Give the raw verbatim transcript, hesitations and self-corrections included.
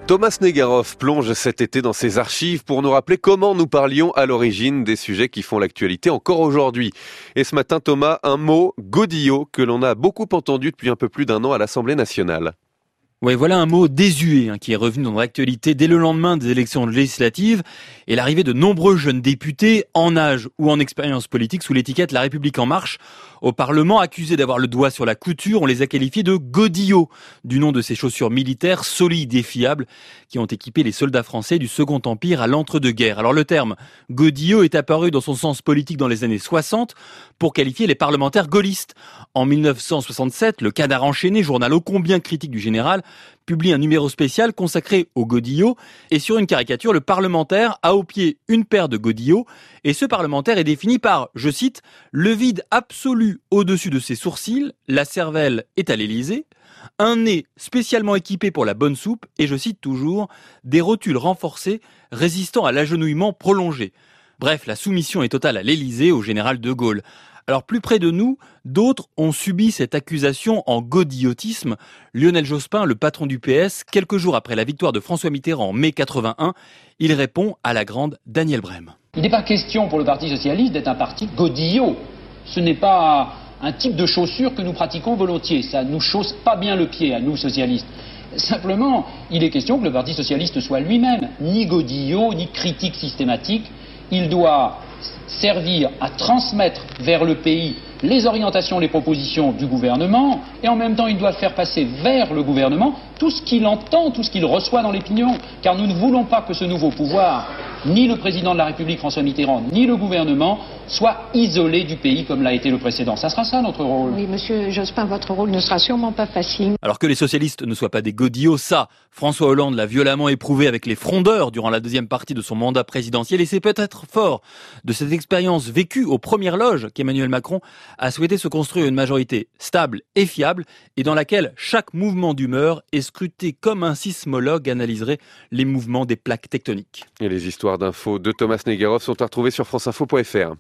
Thomas Negaroff plonge cet été dans ses archives pour nous rappeler comment nous parlions à l'origine des sujets qui font l'actualité encore aujourd'hui. Et ce matin, Thomas, un mot, godillot, que l'on a beaucoup entendu depuis un peu plus d'un an à l'Assemblée nationale. Oui, voilà un mot désuet hein, qui est revenu dans l'actualité dès le lendemain des élections législatives et l'arrivée de nombreux jeunes députés en âge ou en expérience politique sous l'étiquette La République en marche au Parlement, accusés d'avoir le doigt sur la couture. On les a qualifiés de godillots, du nom de ces chaussures militaires solides et fiables qui ont équipé les soldats français du Second Empire à l'entre-deux-guerres. Alors le terme godillot est apparu dans son sens politique dans les années soixante pour qualifier les parlementaires gaullistes. En mille neuf cent soixante-sept, le Canard enchaîné, journal ô combien critique du général, publie un numéro spécial consacré aux godillots et sur une caricature, le parlementaire a au pied une paire de godillots et ce parlementaire est défini par, je cite, le vide absolu au-dessus de ses sourcils, la cervelle est à l'Élysée, un nez spécialement équipé pour la bonne soupe et, je cite toujours, des rotules renforcées résistant à l'agenouillement prolongé. Bref, la soumission est totale à l'Élysée, au général de Gaulle. Alors plus près de nous, d'autres ont subi cette accusation en godillotisme. Lionel Jospin, le patron du P S, quelques jours après la victoire de François Mitterrand en mai quatre-vingt-un, il répond à la grande Danielle Brême. Il n'est pas question pour le Parti socialiste d'être un parti godillot. Ce n'est pas un type de chaussure que nous pratiquons volontiers. Ça ne nous chausse pas bien le pied à nous socialistes. Simplement, il est question que le Parti socialiste soit lui-même ni godillot, ni critique systématique. Il doit servir à transmettre vers le pays les orientations, les propositions du gouvernement, et en même temps il doit faire passer vers le gouvernement tout ce qu'il entend, tout ce qu'il reçoit dans l'opinion, car nous ne voulons pas que ce nouveau pouvoir, ni le président de la République François Mitterrand, ni le gouvernement, soient isolés du pays comme l'a été le précédent. Ça sera ça notre rôle. Oui, monsieur Jospin, votre rôle ne sera sûrement pas facile. Alors que les socialistes ne soient pas des godillots, ça, François Hollande l'a violemment éprouvé avec les frondeurs durant la deuxième partie de son mandat présidentiel, et c'est peut-être fort de cette expérience vécue aux premières loges qu'Emmanuel Macron a souhaité se construire une majorité stable et fiable et dans laquelle chaque mouvement d'humeur est scruté comme un sismologue analyserait les mouvements des plaques tectoniques. Et les histoires d'infos de Thomas Negaroff sont à retrouver sur franceinfo point fr.